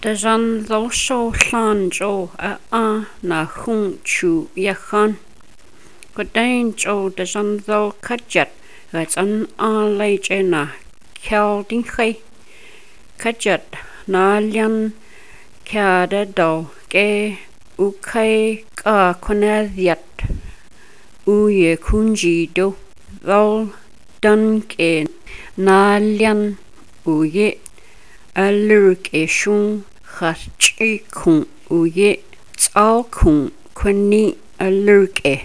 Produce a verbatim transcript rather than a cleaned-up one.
De jan ddol sio llan jo a a na hung chu yachan. Godain jo de jan ddol kajat gats an a leje na kel dinchai. Kajat na lian kada do ke ukai ka konadiat uye kunji do ddol dan ke na lian uye alurk e shung khachi kung uye tsao kung kwani alurk e